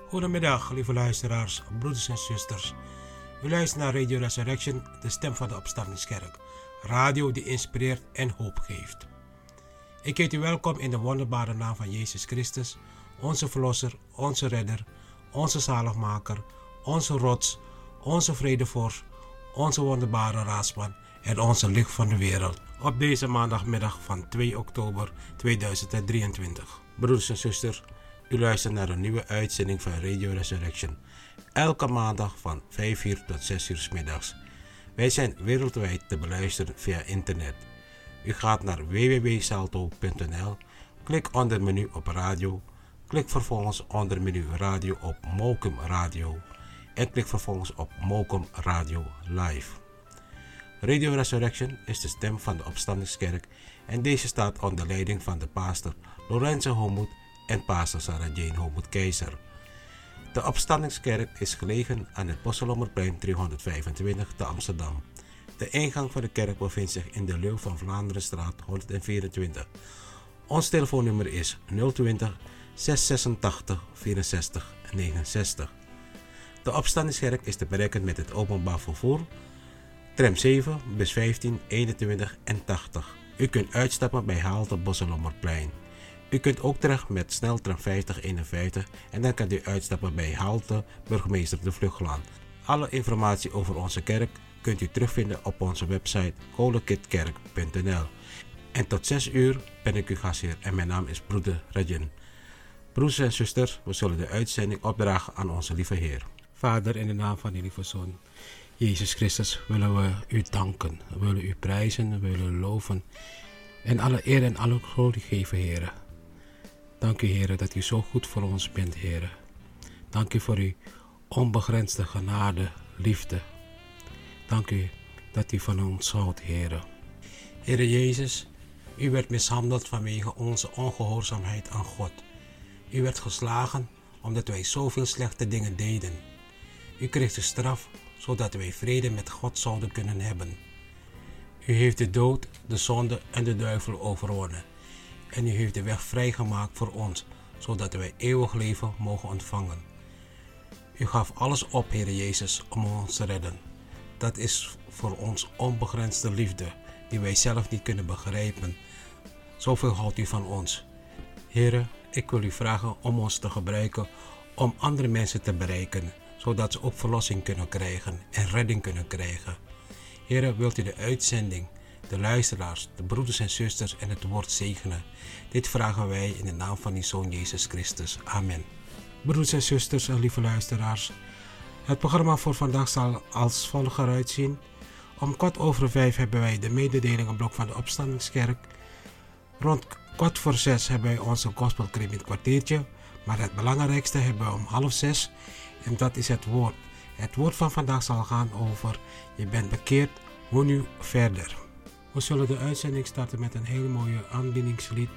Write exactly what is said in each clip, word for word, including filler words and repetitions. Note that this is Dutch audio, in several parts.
Goedemiddag, lieve luisteraars, broeders en zusters. U luistert naar Radio Resurrection, de stem van de opstandingskerk. Radio die inspireert en hoop geeft. Ik heet u welkom in de wonderbare naam van Jezus Christus, onze Verlosser, onze Redder, onze Zaligmaker, onze Rots, onze Vredevorst, onze wonderbare Raadsman en onze Licht van de wereld. Op deze maandagmiddag van twee oktober tweeduizend drieëntwintig. Broeders en zusters, u luistert naar een nieuwe uitzending van Radio Resurrection. Elke maandag van vijf uur tot zes uur 's middags. Wij zijn wereldwijd te beluisteren via internet. U gaat naar w w w punt salto punt n l, klik onder menu op radio, klik vervolgens onder menu radio op Mokum Radio en klik vervolgens op Mokum Radio Live. Radio Resurrection is de stem van de opstandingskerk en deze staat onder leiding van de pastor Lorenzo Homoet en pastor Sarah Jane Homoet Keizer. De opstandingskerk is gelegen aan het Posselomerplein driehonderdvijfentwintig te Amsterdam. De ingang van de kerk bevindt zich in de Leeuw van Vlaanderenstraat honderdvierentwintig. Ons telefoonnummer is nul twintig, zeshonderdzesentachtig, vierenzestig negenenzestig. De opstandingskerk is te bereiken met het openbaar vervoer, tram zeven, bus vijftien, eenentwintig en tachtig. U kunt uitstappen bij halte Posselomerplein. U kunt ook terecht met sneltram vijftig eenenvijftig en dan kunt u uitstappen bij halte Burgemeester de Vluchtlaan. Alle informatie over onze kerk kunt u terugvinden op onze website kolekitkerk punt n l. En tot zes uur ben ik uw gastheer en mijn naam is broeder Rajan. Broeders en zusters, we zullen de uitzending opdragen aan onze lieve Heer. Vader, in de naam van die lieve Zoon, Jezus Christus, willen we u danken. We willen u prijzen, we willen u loven en alle eer en alle glorie geven, Heer. Dank u, Heer, dat u zo goed voor ons bent, Heer. Dank u voor uw onbegrensde genade, liefde. Dank u dat u van ons houdt, Heer. Heer Jezus, u werd mishandeld vanwege onze ongehoorzaamheid aan God. U werd geslagen omdat wij zoveel slechte dingen deden. U kreeg de straf zodat wij vrede met God zouden kunnen hebben. U heeft de dood, de zonde en de duivel overwonnen. En u heeft de weg vrijgemaakt voor ons, zodat wij eeuwig leven mogen ontvangen. U gaf alles op, Heer Jezus, om ons te redden. Dat is voor ons onbegrensde liefde, die wij zelf niet kunnen begrijpen. Zoveel houdt u van ons. Heer, ik wil u vragen om ons te gebruiken om andere mensen te bereiken, zodat ze ook verlossing kunnen krijgen en redding kunnen krijgen. Heer, wilt u de uitzending, de luisteraars, de broeders en zusters en het woord zegenen. Dit vragen wij in de naam van uw Zoon Jezus Christus. Amen. Broeders en zusters en lieve luisteraars, het programma voor vandaag zal als volgt eruit zien. Om kwart over vijf hebben wij de mededelingenblok van de opstandingskerk. Rond kwart voor zes hebben wij onze gospelcream in het kwartiertje. Maar het belangrijkste hebben we om half zes en dat is het woord. Het woord van vandaag zal gaan over je bent bekeerd, hoe nu verder. We zullen de uitzending starten met een heel mooie aanbiedingslied.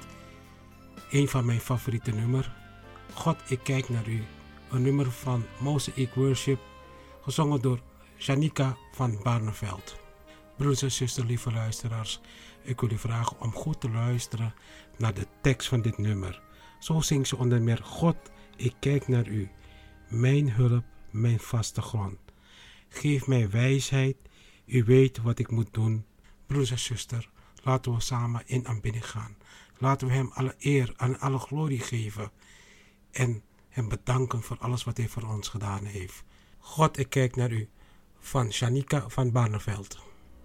Een van mijn favoriete nummers. God, ik kijk naar u. Een nummer van Mosaic Worship, gezongen door Janica van Barneveld. Broeders en zusters, lieve luisteraars, ik wil u vragen om goed te luisteren naar de tekst van dit nummer. Zo zingt ze onder meer: God, ik kijk naar u. Mijn hulp, mijn vaste grond. Geef mij wijsheid, u weet wat ik moet doen. Broeders en zusters, laten we samen in aanbidding gaan. Laten we hem alle eer en alle glorie geven. En hem bedanken voor alles wat hij voor ons gedaan heeft. God, ik kijk naar u. Van Janica van Barneveld.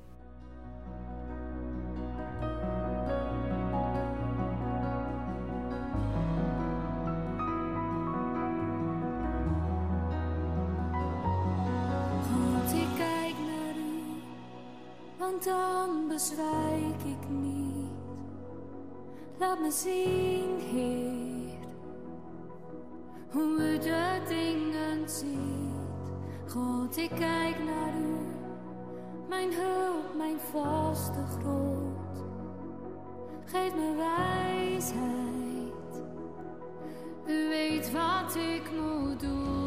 God, ik kijk naar u, want dan bezwijk ik niet. Laat me zien, Heer, hoe u de dingen ziet. God, ik kijk naar u, mijn hulp, mijn vaste grond. Geef me wijsheid, u weet wat ik moet doen.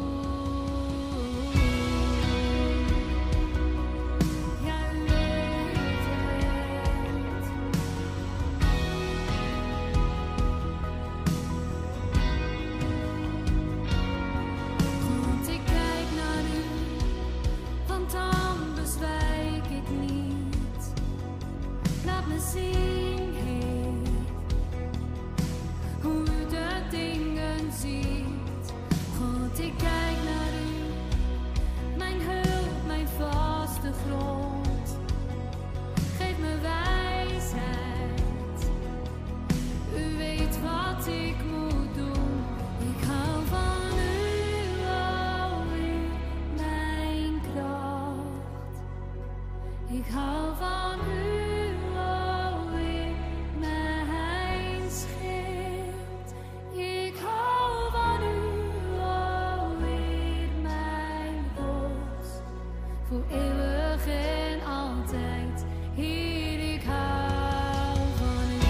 voor eeuwig en altijd. Heer, ik hou van u.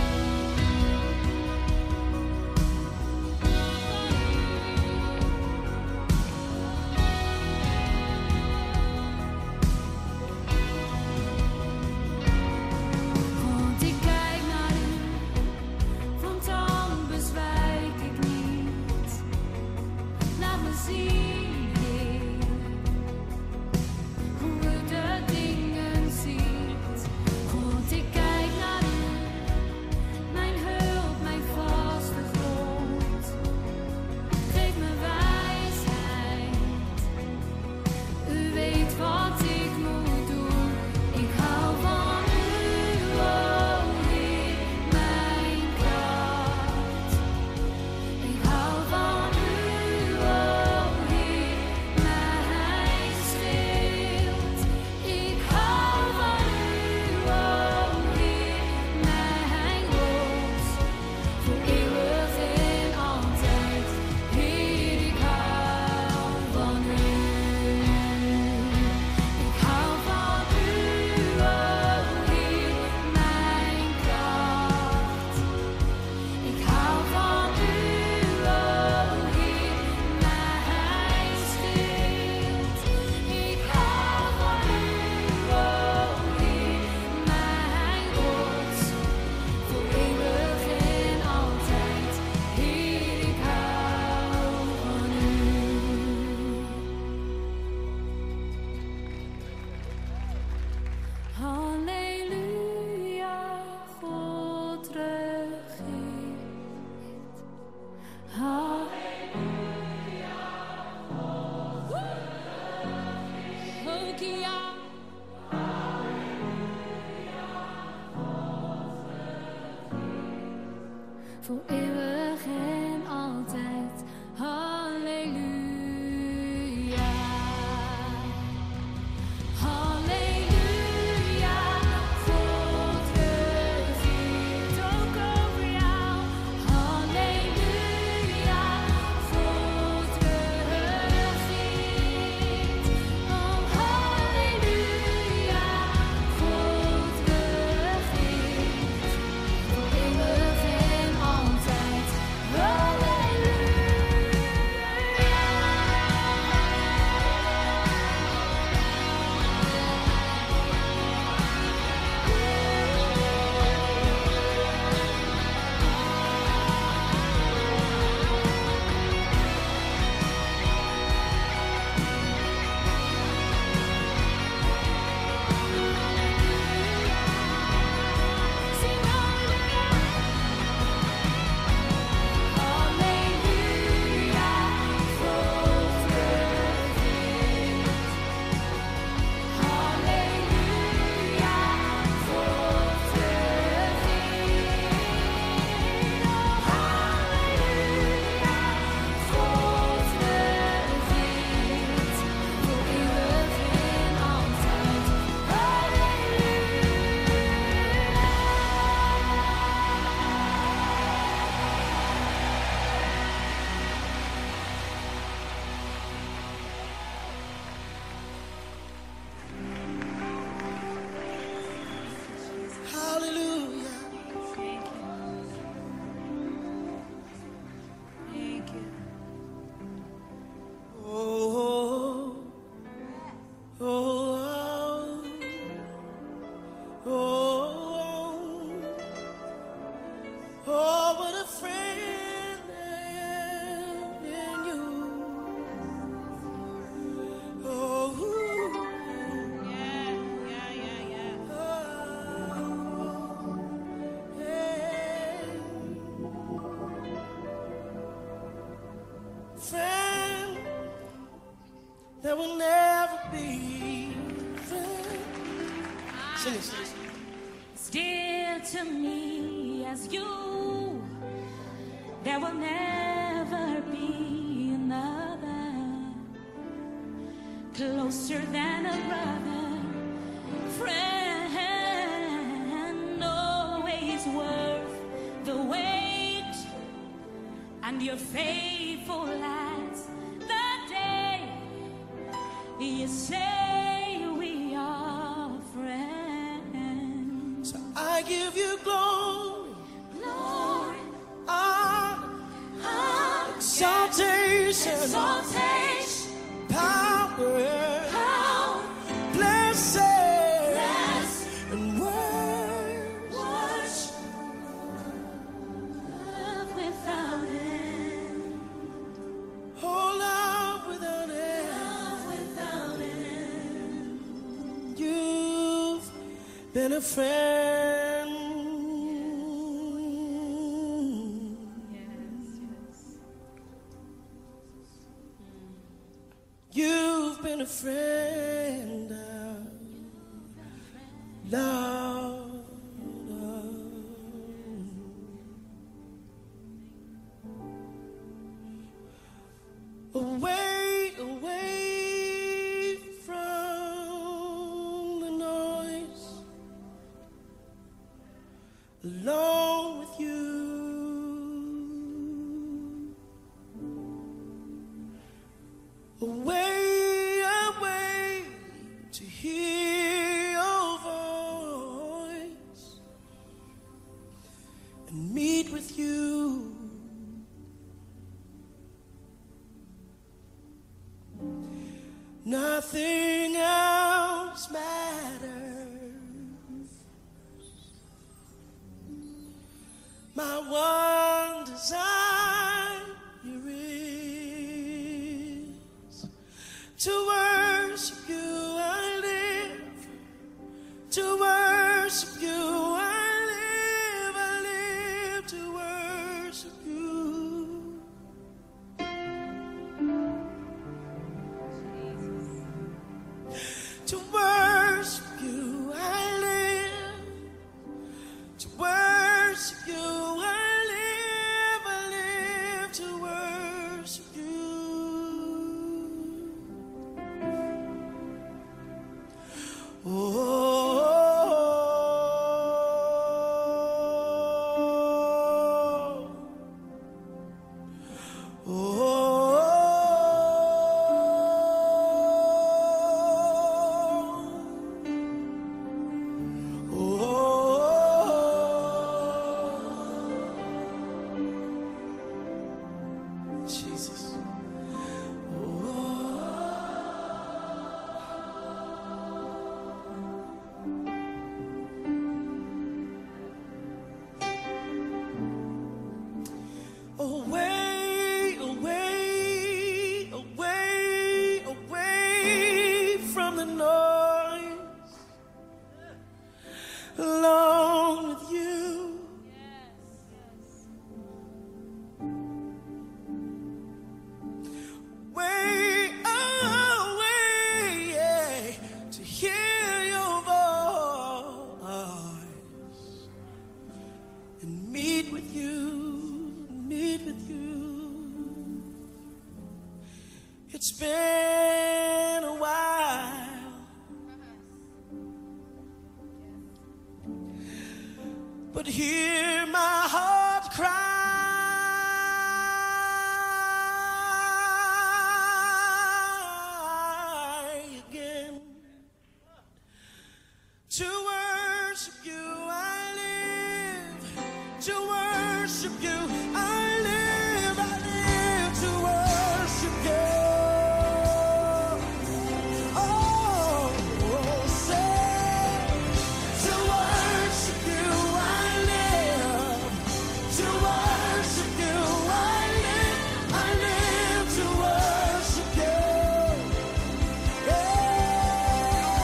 Want ik kijk naar u, want dan bezwijk ik niet. Laat me zien, Heer, hoe u de dingen ziet. Want ik kijk naar u, mijn hulp, mijn vaste grond. Geef me wijsheid, u weet wat ik moet doen. Ik hou van u, o Heer, mijn kracht. Ik hou van u, o Heer, mijn schild. Ik hou van u, o Heer, mijn rots. Voor eeuwig en altijd, Heer, ik hou van u. Ik hou van u, o Heer, mijn kracht. Ik hou van u, o Heer, mijn schild. Ik hou van u, o Heer, mijn rots. Voor eeuwig en altijd, Heer, ik hou van u. Halleluja, God regeert. Halleluja, God regeert. Ook ja. Voor eeuwig en altijd. Halleluja. Halleluja, God regeert ook over jou. Halleluja, God regeert. Oh, halleluja, God regeert. Voor eeuwig en altijd. Zing halleluja. Halleluja, God regeert. Halleluja, God regeert. Oh, halleluja, God regeert. Voor eeuwig en altijd. Hallelujah. Thank you. Thank you. Oh, oh, oh, oh, oh, what a friend I am in you. Oh, Yeah, yeah, yeah, yeah. oh, yeah. Friend that will never be friend. Sing it, sing it. Still to me as you, there will never be another closer than a brother, friend, always worth the wait, and you're faithful as the day you say you give you glory, Glory, honor, honor, exaltation, exaltation, power, power, blessing, blessing, and worship. worship, love without end, Oh, love without end. love without end. You've been a friend. You've been a friend. Lord, away, away from the noise, alone with you, away, away to hear your voice and meet with you. Nothing else matters. My one desire is to worship you. I live to worship you. I live, I live to worship you. To worship you, I live. To worship you, I live. I live to worship you. Oh, Jesus. Away, away, away, away from the noise, alone with you. Way away, yeah, to hear your voice and meet with you, meet with you. It's been a while, but hear my heart cry again. To worship you, I live. To worship you, I live. I live to worship you. Oh, say, to worship you, I live. To worship you, I live. I live to worship you. Yeah.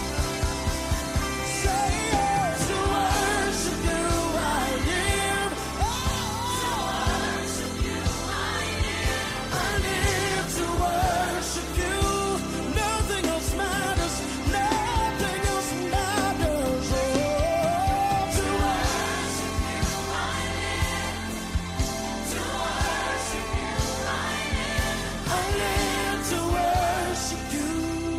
Say, to worship you, I live. Oh, to worship you, I live. I live to worship you. Nothing else matters. Nothing else matters. Oh, to worship you, I live. To worship you, I live. I live to worship you.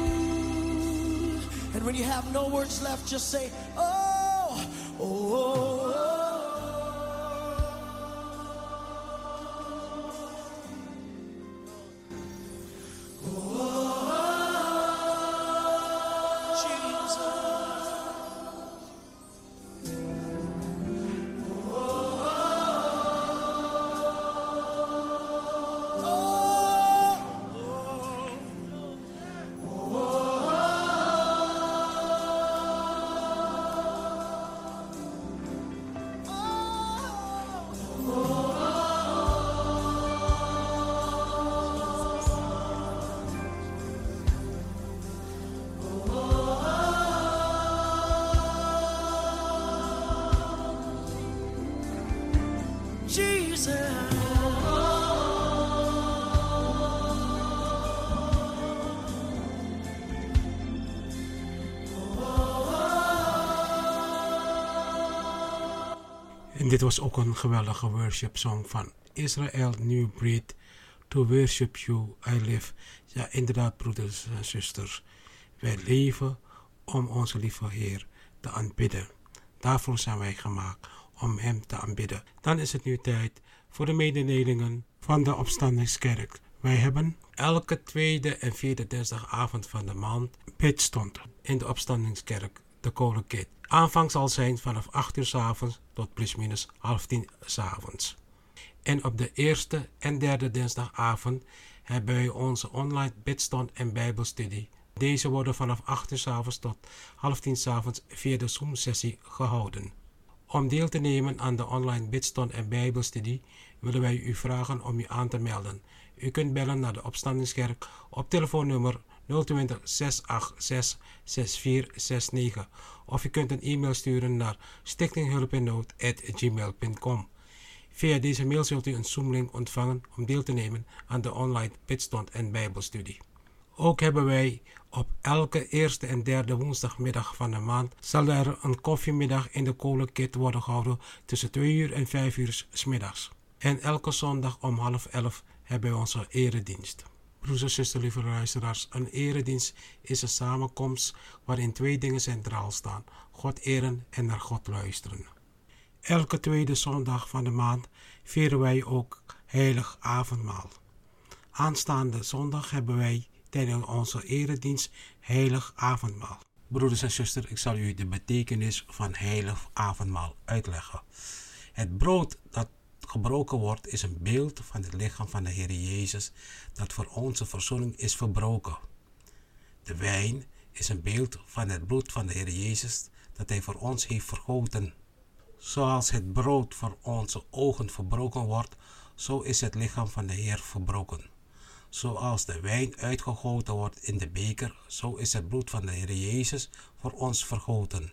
And when you have no words left, just say, oh, oh, oh, oh, Jesus. En dit was ook een geweldige worship song van Israel New Breed. To worship you, I live. Ja, inderdaad, broeders en zusters. Wij leven om onze lieve Heer te aanbidden. Daarvoor zijn wij gemaakt, om Hem te aanbidden. Dan is het nu tijd voor de mededelingen van de Opstandingskerk. Wij hebben elke tweede en vierde dinsdagavond van de maand bidstond in de Opstandingskerk, de Kolenkit. Aanvang zal zijn vanaf acht uur 's avonds tot plusminus half tien 's avonds. En op de eerste en derde dinsdagavond hebben wij onze online bidstond en bijbelstudie. Deze worden vanaf acht uur 's avonds tot half tien 's avonds via de Zoom-sessie gehouden. Om deel te nemen aan de online bidstond en bijbelstudie willen wij u vragen om u aan te melden. U kunt bellen naar de Opstandingskerk op telefoonnummer nul twintig, zes acht zes, zes vier zes negen of u kunt een e-mail sturen naar stichtinghulpennood apenstaartje gmail punt com. Via deze mail zult u een Zoom-link ontvangen om deel te nemen aan de online bidstond en bijbelstudie. Ook hebben wij op elke eerste en derde woensdagmiddag van de maand zal er een koffiemiddag in de Kolenkit worden gehouden tussen twee uur en vijf uur 's middags. En elke zondag om half elf hebben we onze eredienst. Broers en zusters, lieve luisteraars, een eredienst is een samenkomst waarin twee dingen centraal staan: God eren en naar God luisteren. Elke tweede zondag van de maand vieren wij ook heilig avondmaal. Aanstaande zondag hebben wij tijdens onze eredienst heilig avondmaal. Broeders en zusters, ik zal u de betekenis van heilig avondmaal uitleggen. Het brood dat gebroken wordt is een beeld van het lichaam van de Heer Jezus dat voor onze verzoening is verbroken. De wijn is een beeld van het bloed van de Heer Jezus dat Hij voor ons heeft vergoten. Zoals het brood voor onze ogen verbroken wordt, zo is het lichaam van de Heer verbroken. Zoals de wijn uitgegoten wordt in de beker, zo is het bloed van de Heer Jezus voor ons vergoten.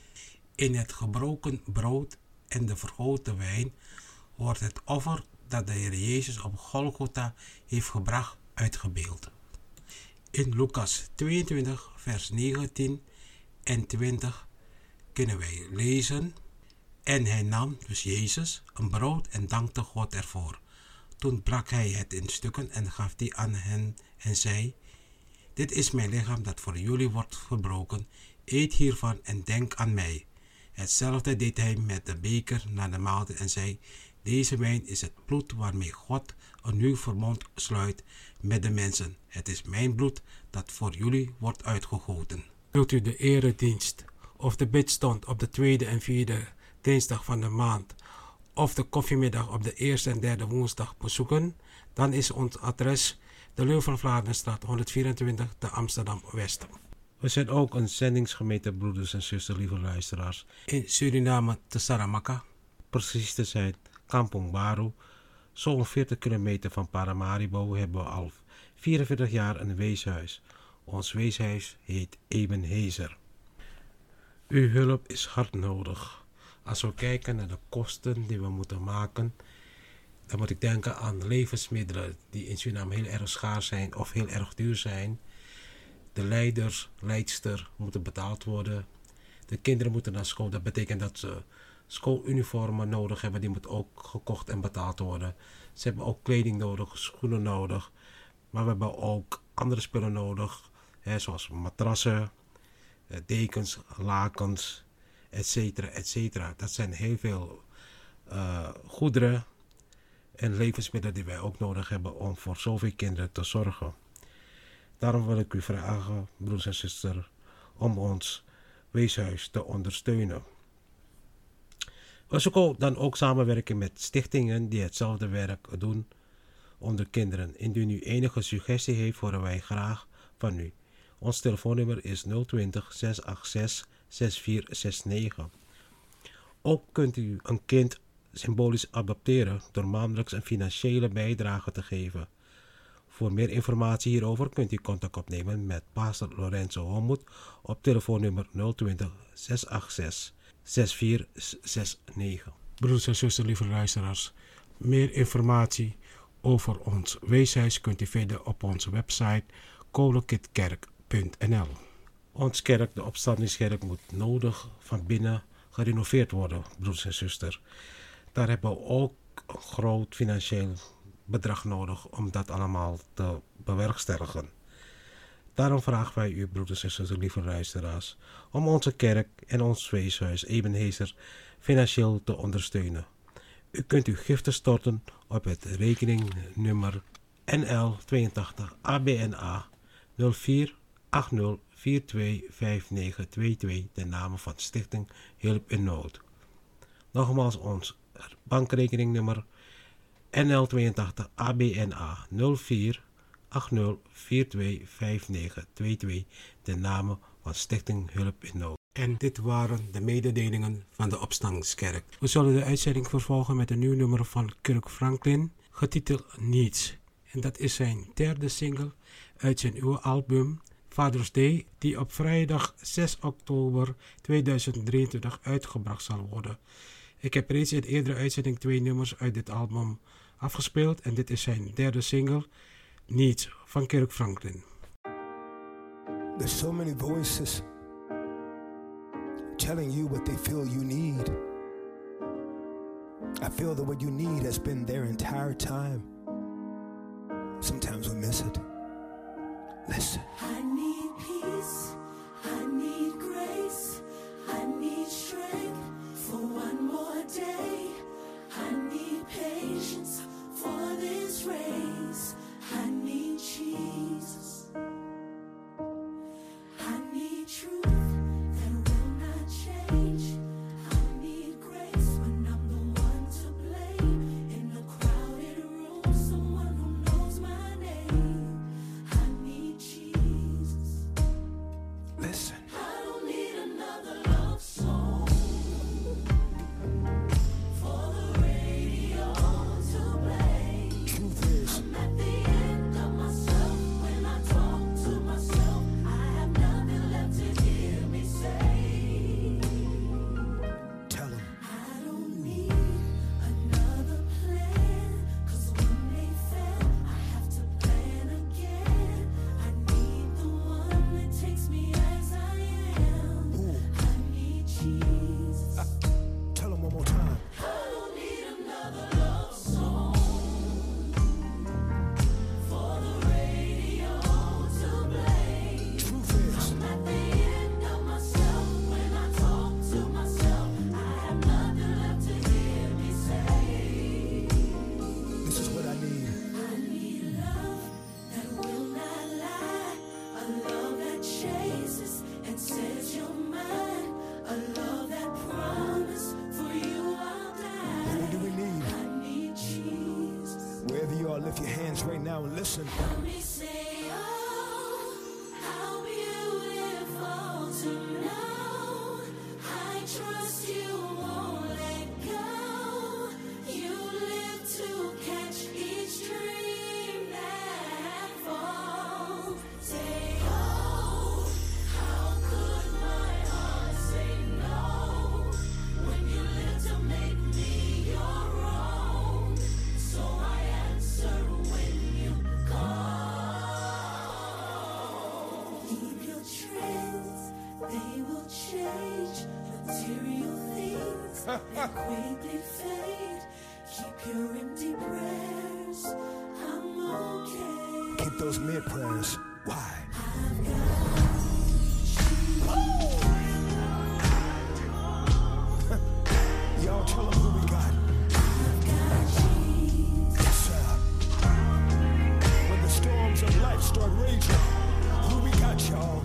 In het gebroken brood en de vergoten wijn wordt het offer dat de Heer Jezus op Golgotha heeft gebracht uitgebeeld. In Lucas tweeëntwintig vers negentien en twintig kunnen wij lezen: en hij nam, dus Jezus, een brood en dankte God ervoor. Toen brak hij het in stukken en gaf die aan hen en zei: dit is mijn lichaam dat voor jullie wordt gebroken. Eet hiervan en denk aan mij. Hetzelfde deed hij met de beker na de maaltijd en zei: deze wijn is het bloed waarmee God een nieuw verbond sluit met de mensen. Het is mijn bloed dat voor jullie wordt uitgegoten. Wilt u de eredienst of de bidstond op de tweede en vierde dinsdag van de maand of de koffiemiddag op de eerste en derde woensdag bezoeken? Dan is ons adres de Leeuw van Vlaardenstraat honderdvierentwintig te Amsterdam-West. We zijn ook een zendingsgemeente, broeders en zusters, lieve luisteraars, in Suriname te Saramaka. Precies te zijn Kampong Baru, zo'n veertig kilometer van Paramaribo, hebben we al vierenveertig jaar een weeshuis. Ons weeshuis heet Ebenezer. Uw hulp is hard nodig. Als we kijken naar de kosten die we moeten maken, dan moet ik denken aan levensmiddelen die in Suriname heel erg schaars zijn of heel erg duur zijn. De leiders, leidster moeten betaald worden. De kinderen moeten naar school. Dat betekent dat ze schooluniformen nodig hebben. Die moeten ook gekocht en betaald worden. Ze hebben ook kleding nodig, schoenen nodig. Maar we hebben ook andere spullen nodig. Hè, zoals matrassen, dekens, lakens, et cetera, et cetera. Dat zijn heel veel uh, goederen en levensmiddelen die wij ook nodig hebben om voor zoveel kinderen te zorgen. Daarom wil ik u vragen, broers en zusters, om ons weeshuis te ondersteunen. We zoeken dan ook samenwerken met stichtingen die hetzelfde werk doen onder kinderen. Indien u enige suggestie heeft, horen wij graag van u. Ons telefoonnummer is nul twintig, zes acht zes, zes vier zes negen. Ook kunt u een kind symbolisch adopteren door maandelijks een financiële bijdrage te geven. Voor meer informatie hierover kunt u contact opnemen met pastor Lorenzo Homoet op telefoonnummer nul twintig, zes acht zes, zes vier zes negen. Broers en zusters, lieve luisteraars, meer informatie over ons weeshuis kunt u vinden op onze website kolenkitkerk punt n l. Ons kerk, de Opstandingskerk, moet nodig van binnen gerenoveerd worden, broeders en zusters. Daar hebben we ook een groot financieel bedrag nodig om dat allemaal te bewerkstelligen. Daarom vragen wij u, broeders en zusters, lieve luisteraars, om onze kerk en ons weeshuis Ebenezer financieel te ondersteunen. U kunt uw giften storten op het rekeningnummer N L tweeëntachtig A B N A nul vier acht nul vier twee vijf negen twee twee ten name van Stichting Hulp in Nood. Nogmaals ons bankrekeningnummer N L tweeëntachtig A B N A nul vier acht nul vier twee vijf negen twee twee ten name van Stichting Hulp in Nood. En dit waren de mededelingen van de Opstandingskerk. We zullen de uitzending vervolgen met een nieuw nummer van Kirk Franklin, getiteld Needs. En dat is zijn derde single uit zijn nieuwe album Father's Day, die op vrijdag zes oktober tweeduizend drieëntwintig uitgebracht zal worden. Ik heb reeds in de eerdere uitzending twee nummers uit dit album afgespeeld en dit is zijn derde single, Needs, van Kirk Franklin. There's so many voices telling you what they feel you need. I feel that what you need has been there entire time. Sometimes we miss it. Listen. I need peace, I need grace, I need strength for one more day. I need patience for this race. I need Jesus. I need truth that will not change. I need grace when I'm the one to blame. In a crowded room, someone who knows my name. I need Jesus. Listen. I don't need another love song for the radio to play. Truth is, I'm at the end of myself when I talk to myself. I have nothing left to hear me say. tell them. I don't need another plan, 'cause when they fail, I have to plan again. I need the one that takes me as I am. Ooh, I need Jesus. tell them one more time. I don't need another love song for the radio to play. Truth is, I'm at the end of myself when I talk to myself. I have nothing left to hear me say. this is what I need. I need love that will not lie, a love that chases and says you're mine, a love that promises for you I'll Who die. do we need? I need Jesus. Wherever you are, lift your hands right now and listen. Let me say, oh, how beautiful to know I trust you won't let go. You live to catch each dream that falls. Say, oh, how could my heart say no when you live to make me your own? So I answer when you call. Leave your trails, they will change. Material things that quickly fade. Keep your empty prayers, I'm okay. Keep those mid prayers. Why? I've got Y'all tell them who we got. Jesus. Yes, sir. When the storms of life start raging, who we got, y'all?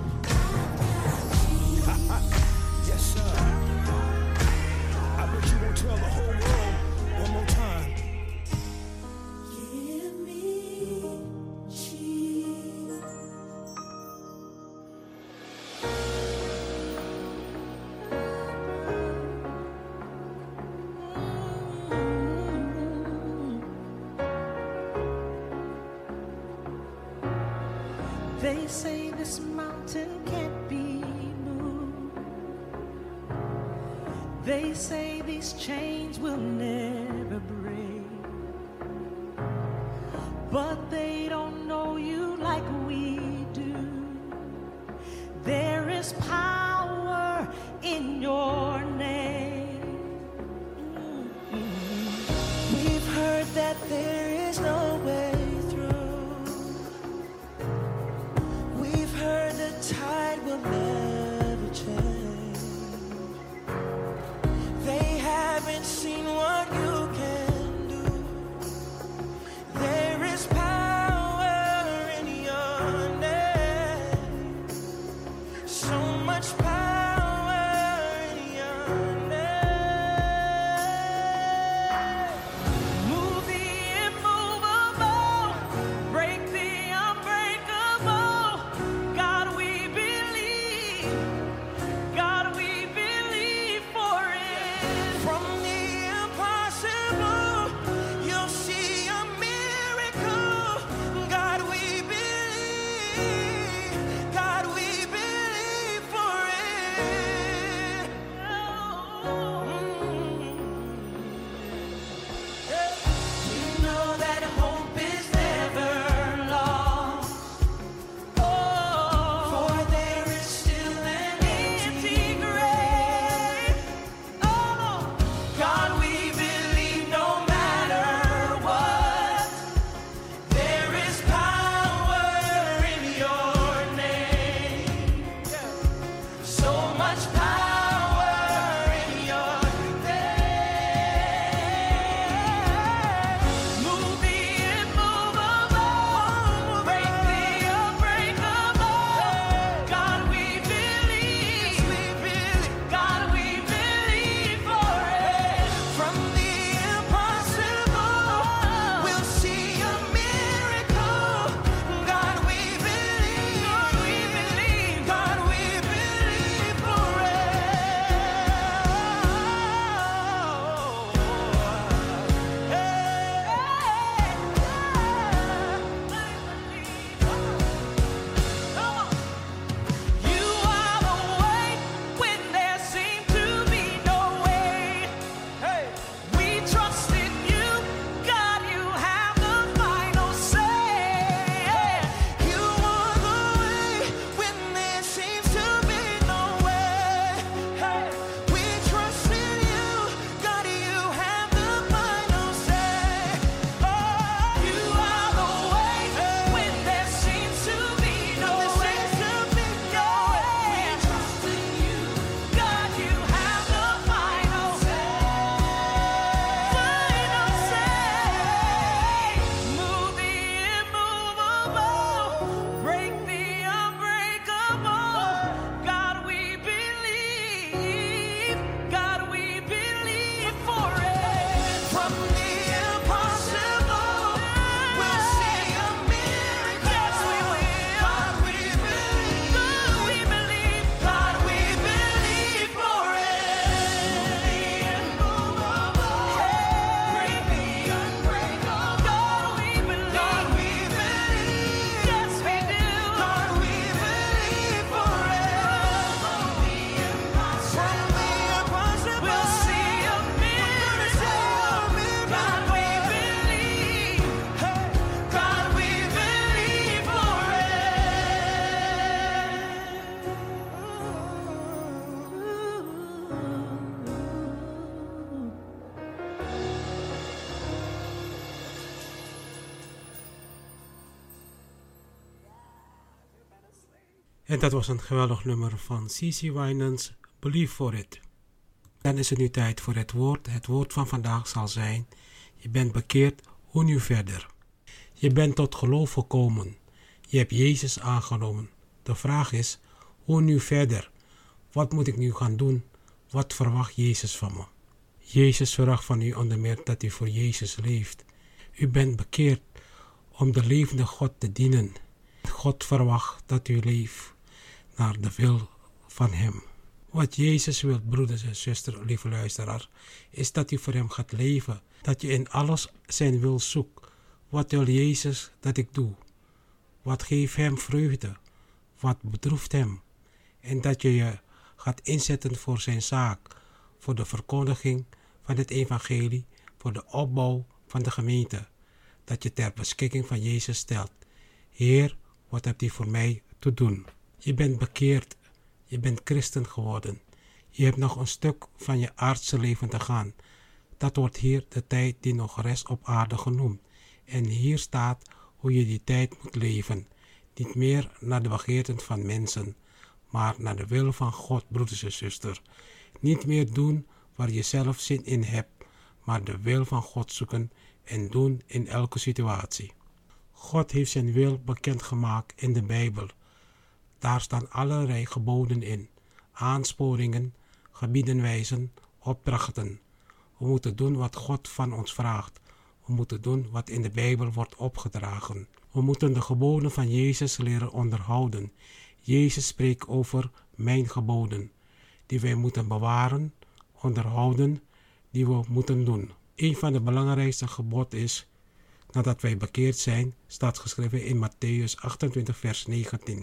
Yes, sir. I bet you won't tell the whole world one more time. Give me Jesus. They say this mountain can't be moved. They say these chains will never break. But they don't know you like we do. There is power in your name. so much power in your name. Move the immovable, break the unbreakable. God, we believe. God, we believe for it. From the impossible, you'll see a miracle. God, we believe. God, we believe for it. We know that hope is never lost. For there is still an empty grave. Oh, God, we believe no matter what, there is power in your name. So much power in your name. Move the immovable, break the unbreakable. God, we believe. God, we believe for it. From the impossible, we'll see a miracle. God, we believe. God, we believe. God, we believe for You are the way when there seems to be no way. We trust in you, God. You have the final say. You are the way when there seems to be no way. We trust in you, God. You have the final say. You are the way when there seems to be no way. We trust in you, God. You have the final say. Final say. Move the immovable, break the unbreakable. God, we believe. God, we believe for it. From the impossible, we'll see a miracle. Yes, we will. God, we believe. God, we believe. God, we believe for it. The immovable, break the unbreakable. God, we believe. God, we believe. Yes, we do. God, we believe for it. From the impossible, we'll see a miracle. God, we believe. God, we believe for it. En dat was een geweldig nummer van C C Winans, Believe for It. Dan is het nu tijd voor het woord. Het woord van vandaag zal zijn: je bent bekeerd, hoe nu verder? Je bent tot geloof gekomen. Je hebt Jezus aangenomen. De vraag is, hoe nu verder? Wat moet ik nu gaan doen? Wat verwacht Jezus van me? Jezus verwacht van u onder meer dat u voor Jezus leeft. U bent bekeerd om de levende God te dienen. God verwacht dat u leeft naar de wil van hem. Wat Jezus wil, broeders en zusters, lieve luisteraar, is dat u voor hem gaat leven. Dat je in alles zijn wil zoekt. Wat wil Jezus dat ik doe? Wat geeft hem vreugde? Wat bedroeft hem? En dat je je gaat inzetten voor zijn zaak. Voor de verkondiging van het evangelie. Voor de opbouw van de gemeente. Dat je ter beschikking van Jezus stelt. Heer, wat hebt u voor mij te doen? Je bent bekeerd. Je bent christen geworden. Je hebt nog een stuk van je aardse leven te gaan. Dat wordt hier de tijd die nog rest op aarde genoemd. En hier staat hoe je die tijd moet leven. Niet meer naar de begeerten van mensen, maar naar de wil van God, broeders en zusters. Niet meer doen waar je zelf zin in hebt, maar de wil van God zoeken en doen in elke situatie. God heeft zijn wil bekendgemaakt in de Bijbel. Daar staan allerlei geboden in, aansporingen, gebieden wijzen, opdrachten. We moeten doen wat God van ons vraagt. We moeten doen wat in de Bijbel wordt opgedragen. We moeten de geboden van Jezus leren onderhouden. Jezus spreekt over mijn geboden, die wij moeten bewaren, onderhouden, die we moeten doen. Een van de belangrijkste geboden is, nadat wij bekeerd zijn, staat geschreven in Mattheüs achtentwintig vers negentien.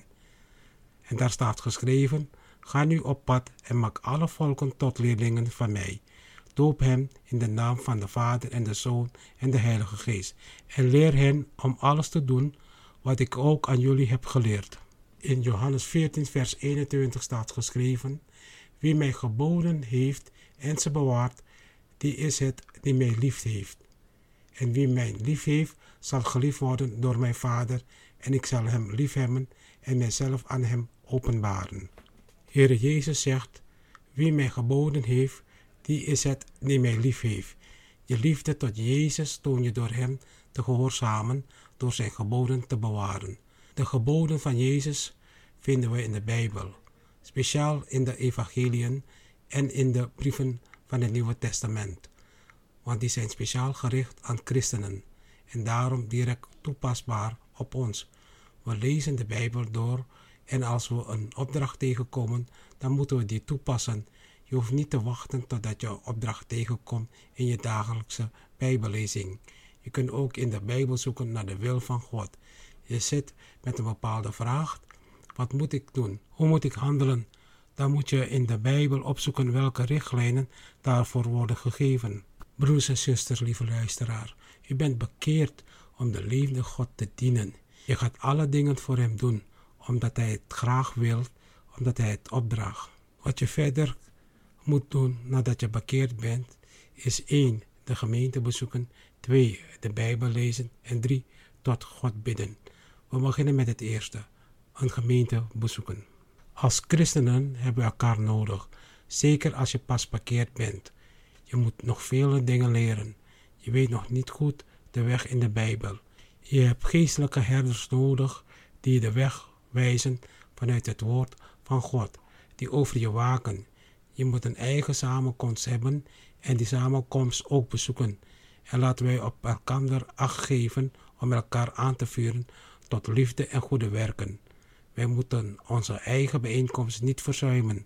En daar staat geschreven, ga nu op pad en maak alle volken tot leerlingen van mij. Doop hen in de naam van de Vader en de Zoon en de Heilige Geest. En leer hen om alles te doen wat ik ook aan jullie heb geleerd. In Johannes veertien vers eenentwintig staat geschreven, wie mij geboden heeft en ze bewaart, die is het die mij lief heeft. En wie mij lief heeft, zal geliefd worden door mijn Vader, en ik zal hem lief hebben en mijzelf aan hem openbaren. Heere Jezus zegt, wie mij geboden heeft, die is het die mij lief heeft. Je liefde tot Jezus toon je door hem te gehoorzamen, door zijn geboden te bewaren. De geboden van Jezus vinden we in de Bijbel, speciaal in de evangeliën en in de brieven van het Nieuwe Testament. Want die zijn speciaal gericht aan christenen en daarom direct toepasbaar op ons. We lezen de Bijbel door en als we een opdracht tegenkomen, dan moeten we die toepassen. Je hoeft niet te wachten totdat je een opdracht tegenkomt in je dagelijkse Bijbellezing. Je kunt ook in de Bijbel zoeken naar de wil van God. Je zit met een bepaalde vraag. Wat moet ik doen? Hoe moet ik handelen? Dan moet je in de Bijbel opzoeken welke richtlijnen daarvoor worden gegeven. Broers en zusters, lieve luisteraar, u bent bekeerd om de levende God te dienen. Je gaat alle dingen voor hem doen, omdat hij het graag wil, omdat hij het opdraagt. Wat je verder moet doen nadat je bekeerd bent, is één. De gemeente bezoeken, twee. De Bijbel lezen en drie. Tot God bidden. We beginnen met het eerste, een gemeente bezoeken. Als christenen hebben we elkaar nodig, zeker als je pas bekeerd bent. Je moet nog vele dingen leren. Je weet nog niet goed de weg in de Bijbel. Je hebt geestelijke herders nodig die je de weg wijzen vanuit het woord van God, die over je waken. Je moet een eigen samenkomst hebben en die samenkomst ook bezoeken. En laten wij op elkaar acht geven om elkaar aan te vuren tot liefde en goede werken. Wij moeten onze eigen bijeenkomst niet verzuimen.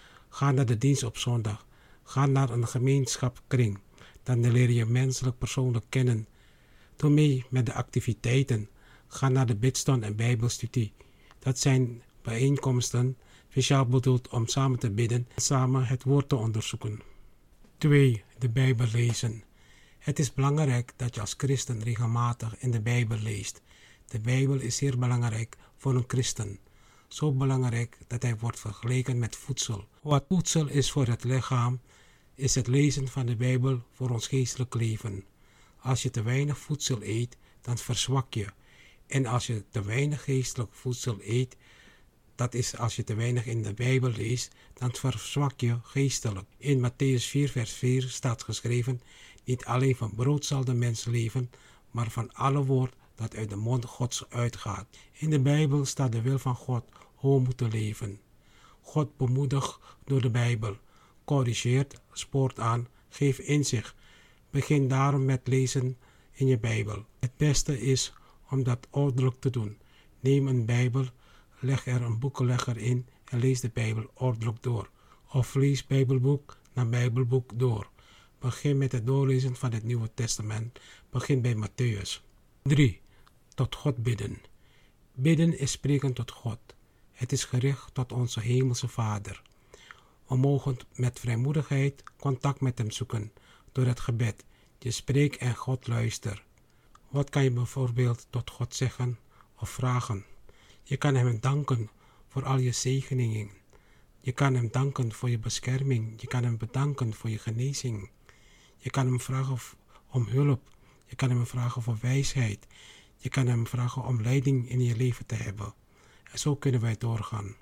Ga naar de dienst op zondag. Ga naar een gemeenschapskring. Dan leer je menselijk persoonlijk kennen. Doe mee met de activiteiten. Ga naar de bidstond en bijbelstudie. Dat zijn bijeenkomsten speciaal bedoeld om samen te bidden en samen het woord te onderzoeken. twee. De Bijbel lezen. Het is belangrijk dat je als christen regelmatig in de Bijbel leest. De Bijbel is zeer belangrijk voor een christen. Zo belangrijk dat hij wordt vergeleken met voedsel. Wat voedsel is voor het lichaam, is het lezen van de Bijbel voor ons geestelijk leven. Als je te weinig voedsel eet, dan verzwak je. En als je te weinig geestelijk voedsel eet, dat is als je te weinig in de Bijbel leest, dan verzwak je geestelijk. In Mattheüs vier vers vier staat geschreven, niet alleen van brood zal de mens leven, maar van alle woord dat uit de mond Gods uitgaat. In de Bijbel staat de wil van God hoe we moeten leven. God bemoedigt door de Bijbel, corrigeert, spoort aan, geeft inzicht. Begin daarom met lezen in je Bijbel. Het beste is om dat ordelijk te doen. Neem een Bijbel, leg er een boekenlegger in en lees de Bijbel ordelijk door. Of lees Bijbelboek na Bijbelboek door. Begin met het doorlezen van het Nieuwe Testament. Begin bij Mattheüs. drie. Tot God bidden. Bidden is spreken tot God. Het is gericht tot onze hemelse Vader. We mogen met vrijmoedigheid contact met hem zoeken door het gebed. Je spreekt en God luistert. Wat kan je bijvoorbeeld tot God zeggen of vragen? Je kan hem danken voor al je zegeningen. Je kan hem danken voor je bescherming. Je kan hem bedanken voor je genezing. Je kan hem vragen om hulp. Je kan hem vragen voor wijsheid. Je kan hem vragen om leiding in je leven te hebben. En zo kunnen wij doorgaan.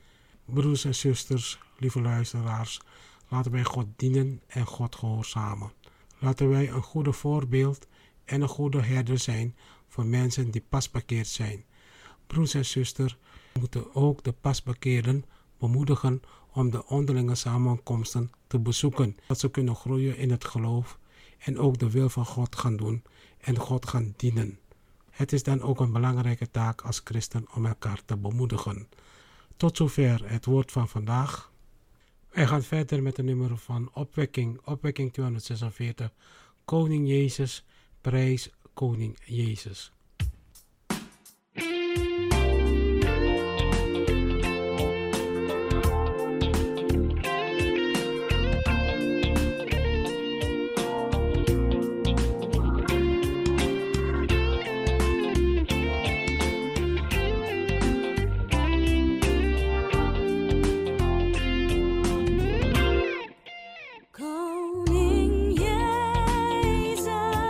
Broers en zusters, lieve luisteraars, laten wij God dienen en God gehoorzamen. Laten wij een goede voorbeeld en een goede herder zijn voor mensen die pas bekeerd zijn. Broers en zusters, We moeten ook de pasbekeerden bemoedigen om de onderlinge samenkomsten te bezoeken, dat ze kunnen groeien in het geloof en ook de wil van God gaan doen en God gaan dienen. Het is dan ook een belangrijke taak als christen om elkaar te bemoedigen. Tot zover het woord van vandaag. Wij gaan verder met een nummer van opwekking, opwekking tweehonderdzesenveertig. Koning Jezus, prijs Koning Jezus. Koning Jezus,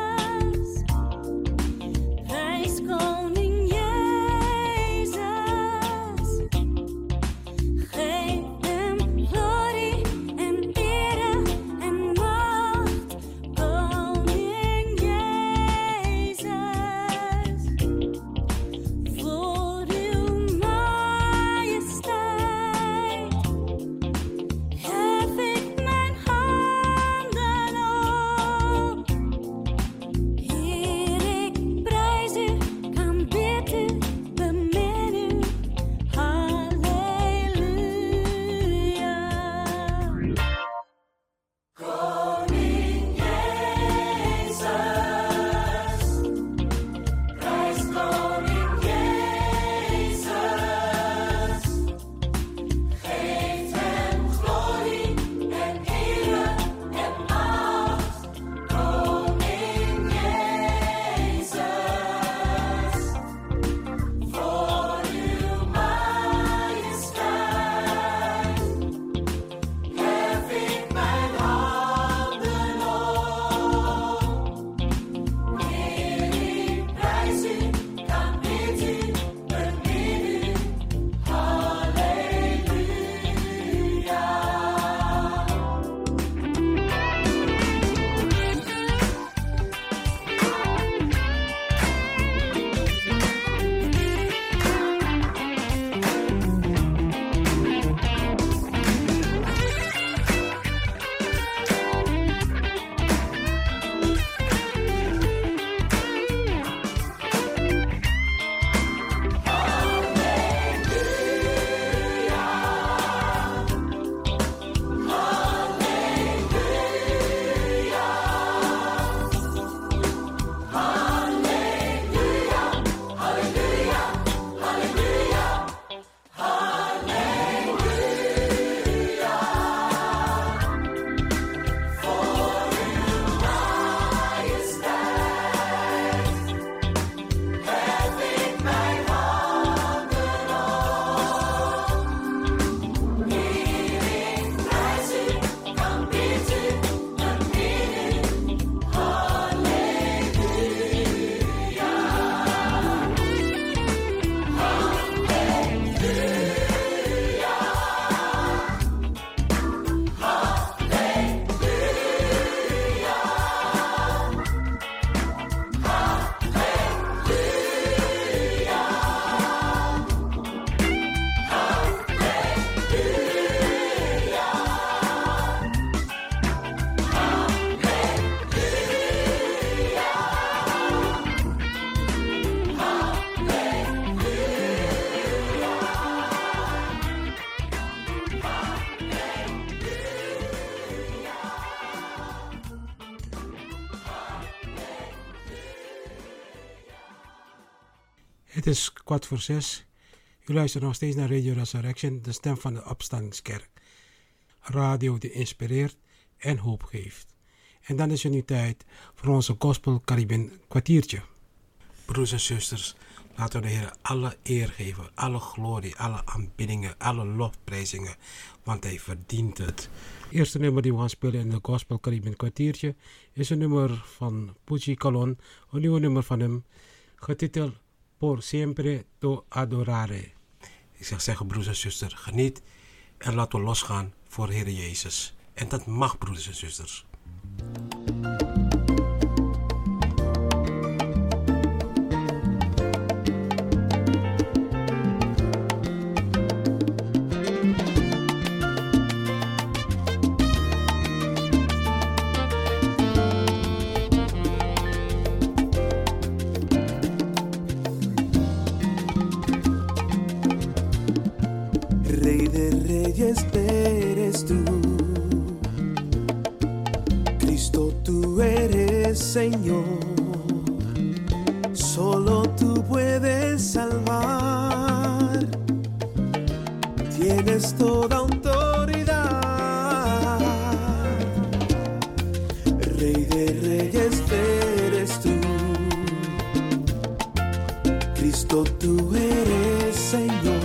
prijs Koning Jezus, geef hem glorie en eer en macht. Koning Jezus, voor uw majesteit hef ik mijn handen op. Heer, ik prijs u, aanbid u, bemin u. Halleluja. Koning Jezus, prijs Koning Jezus, geef hem glorie en eer en macht. Koning Jezus, voor uw majesteit hef ik mijn handen op. Heer, ik prijs u, aanbid u, bemin u. Halleluja. Het is kwart voor zes. U luistert nog steeds naar Radio Resurrection, de stem van de opstandingskerk. Radio die inspireert en hoop geeft. En dan is het nu tijd voor onze Gospel Caribbean kwartiertje. Broers en zusters, laten we de Heer alle eer geven, alle glorie, alle aanbiddingen, alle lofprijzingen, want Hij verdient het. Het eerste nummer die we gaan spelen in de Gospel Caribbean kwartiertje is een nummer van Pucci Colon, een nieuwe nummer van hem, getiteld Por Siempre Te Adorare. Ik zeg zeggen, broers en zusters, geniet en laten we losgaan voor Heer Jezus. En dat mag, broeders en zusters. reyes eres tú. Cristo, tú eres Señor. Solo tú puedes salvar. Tienes toda autoridad. Rey de reyes eres tú. Cristo, tú eres Señor.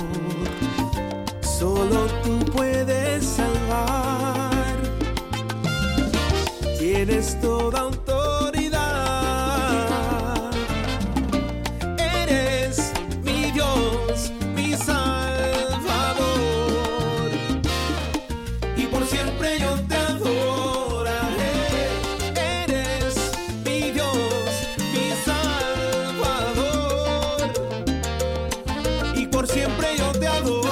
Solo tú puedes salvar. Tienes toda autoridad. Eres mi Dios, mi Salvador. Y por siempre yo te adoraré. Eres mi Dios, mi Salvador. Y por siempre yo te adoraré.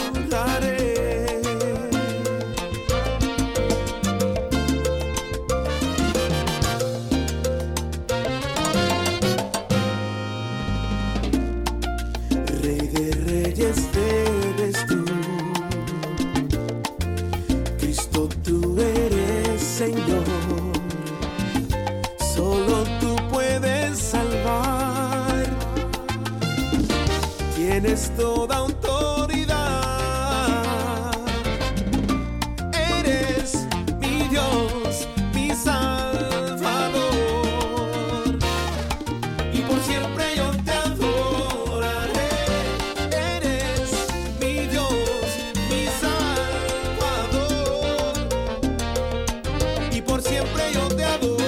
Rey de reyes eres tú. Cristo, tú eres Señor. Solo tú puedes salvar. Tienes toda autoridad. Eres mi Dios, mi Salvador. Y por siempre yo te adoraré. Eres mi Dios, mi Salvador. Y por siempre yo te adoraré.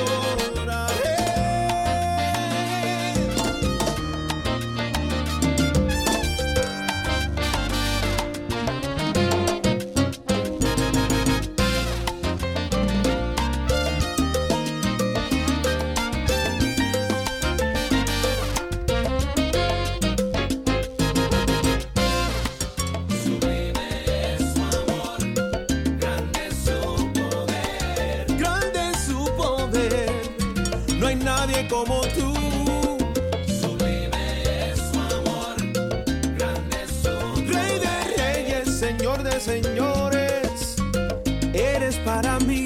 Grande es su poder, no hay nadie como tú. Sublime es su amor, grande es su poder. Rey de reyes, Señor de señores, eres para mí.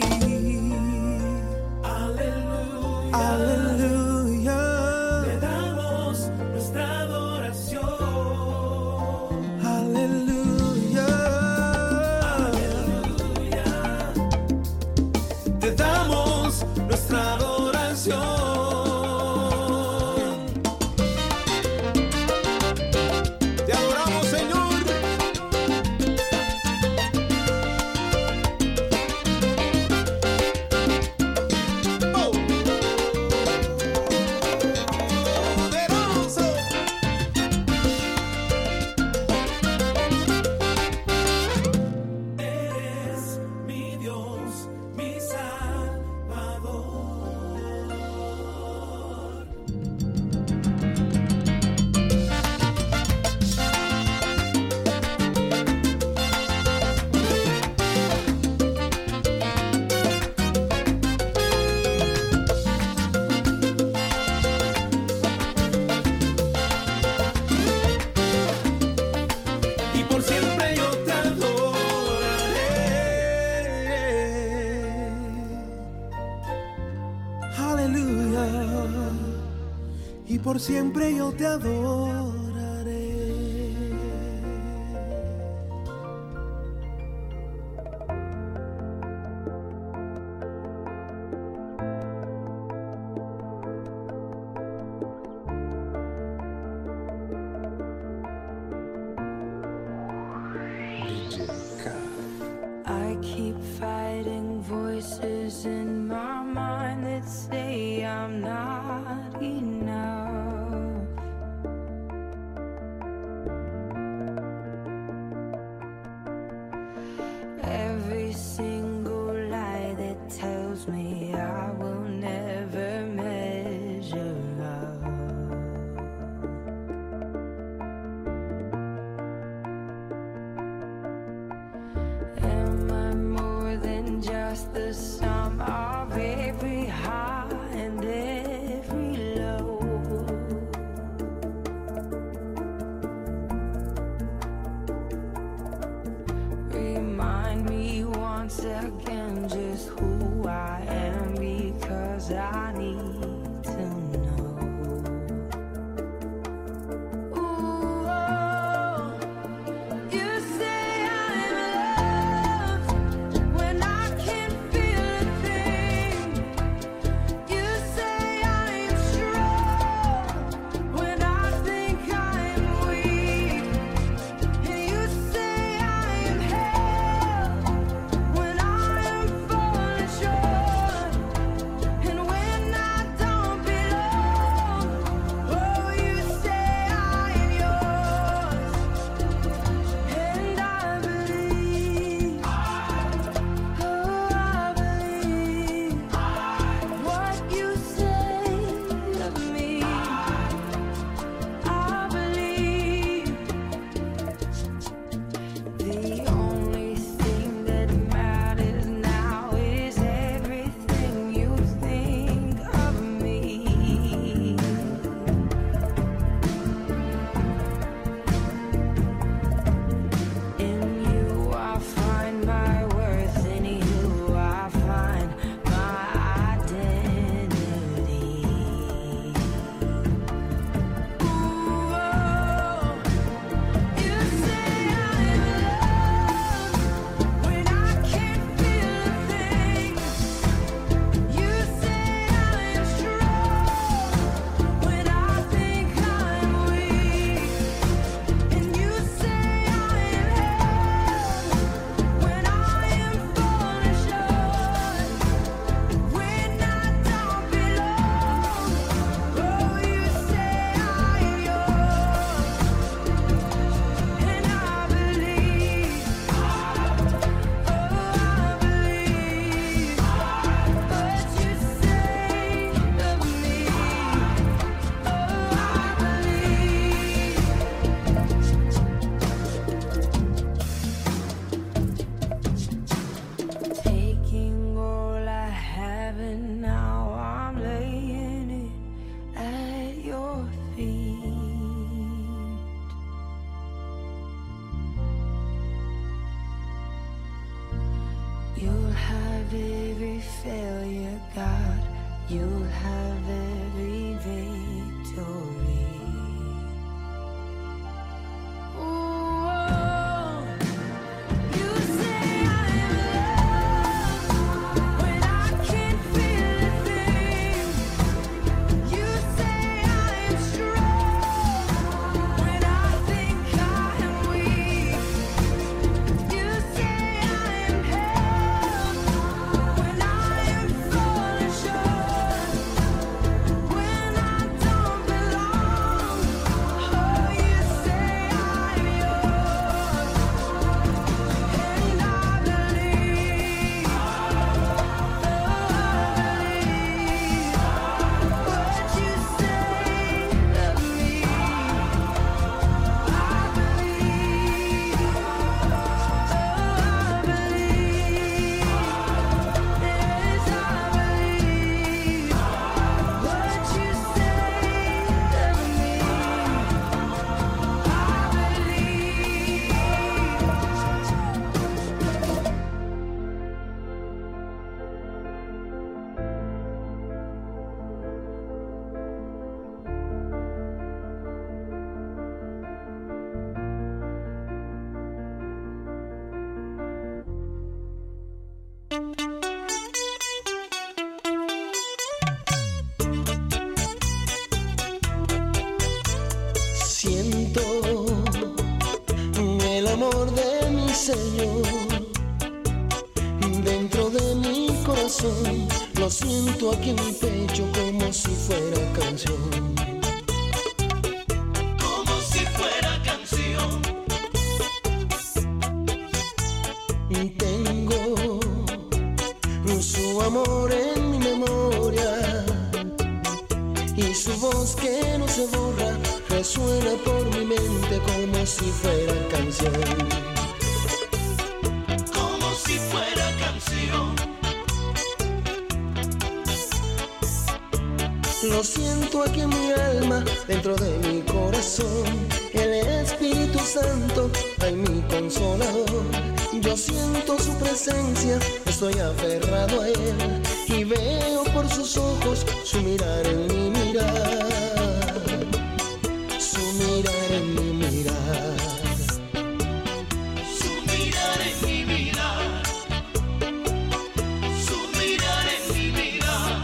Aleluya, aleluya. Te damos nuestra adoración. Aleluya, aleluya. Te damos nuestra adoración. Te adoramos, Señor. Oh. Poderoso. Eres mi Dios, mi Salvador. Y por siempre yo te adoraré. Aleluya. Y por siempre yo te adoraré. I keep fighting voices in my mind that say I'm not enough. Every single lie that tells me I will never measure up. Am I more than just the sum of every high and every low? once again just who I am, because I need to know. Ooh, oh, you say I'm loved when I can't feel a thing. You say I'm strong when I think I'm weak. And you say I'm held when I am falling short. And when I don't belong, oh, you say I'm yours. And I believe, oh, I believe what you say of me. I believe the only thing that matters now is everything you think of me. In you I find my worth, in you I find my identity. Ooh, oh, you say I'm loved when I can't feel a thing. You say I'm strong when I think I'm weak. And you say I'm held when I am falling short. When I don't belong, oh, you say I'm yours. And I believe, oh, I believe what you say of me. Oh, I believe. Taking all I have and now I'm laying it at your feet. You'll have every failure, God. You'll have every victory. Ooh, oh, you say I'm loved when I can't feel a thing. You say I'm strong when I think I'm weak. You say I'm held when I am falling short. When I don't belong, oh, you say I'm yours. And I believe, oh, I believe what you say of me. I believe, oh, I believe, yes, I believe what you say of me. I Siento el amor de mi Señor dentro de mi corazón. Lo siento aquí en mi pecho como si fuera canción. Como si fuera canción. Tengo su amor en mi memoria y su voz que no se borra resuena por mi mente como si fuera canción. Como si fuera canción. Lo siento aquí en mi alma, dentro de mi corazón. El Espíritu Santo, ay, mi consolador. Yo siento su presencia presencia, estoy aferrado a Él y veo por sus ojos su mirar en mi mirar, su mirar en mi mirar. Su mirar en mi mirar, su mirar en mi mirar.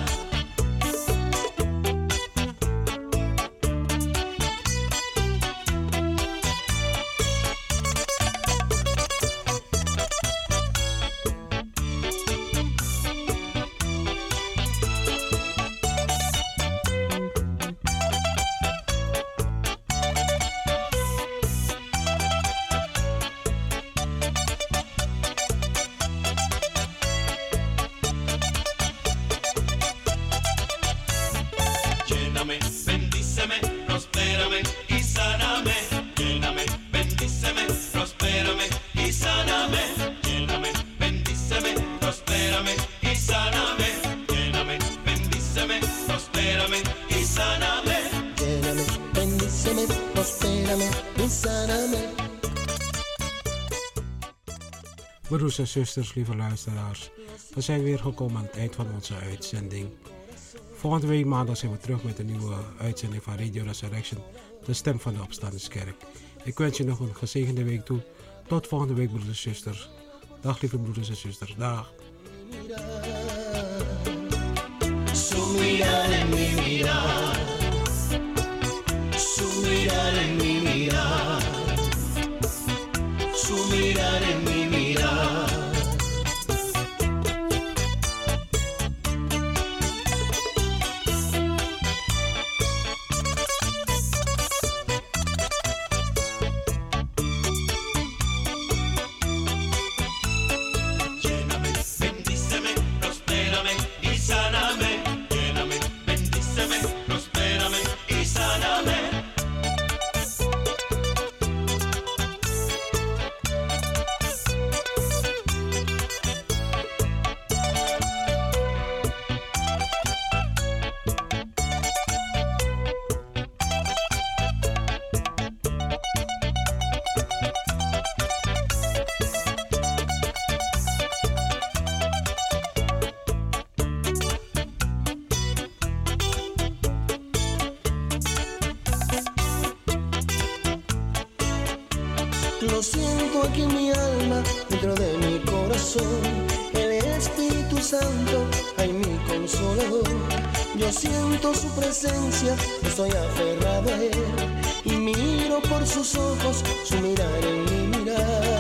Lléname, bendíceme, prospérame y sáname. Lléname, bendíceme, prospérame y sáname. Lléname, bendíceme, prospérame y sáname. Lléname, bendíceme, prospérame y sáname. Lléname, bendíceme, prospérame y sáname. Broeders en zusters, lieve luisteraars, we zijn weer gekomen aan het eind van onze uitzending. Volgende week maandag zijn we terug met een nieuwe uitzending van Radio Resurrection, de stem van de Opstandingskerk. Ik wens je nog een gezegende week toe. Tot volgende week, broeders en zusters. Dag lieve broeders en zusters, dag. Su mirar en mi mirar, su mirar en mi mirar, su mirar en mi mirar. Lléname, bendíceme, prospérame y sáname. Lléname, bendíceme, prospérame y sáname. Lo siento aquí en mi alma, dentro de mi corazón, el Espíritu Santo, ay mi consolador. Yo siento su presencia, estoy aferrado a Él y miro por sus ojos su mirar en mi mirar.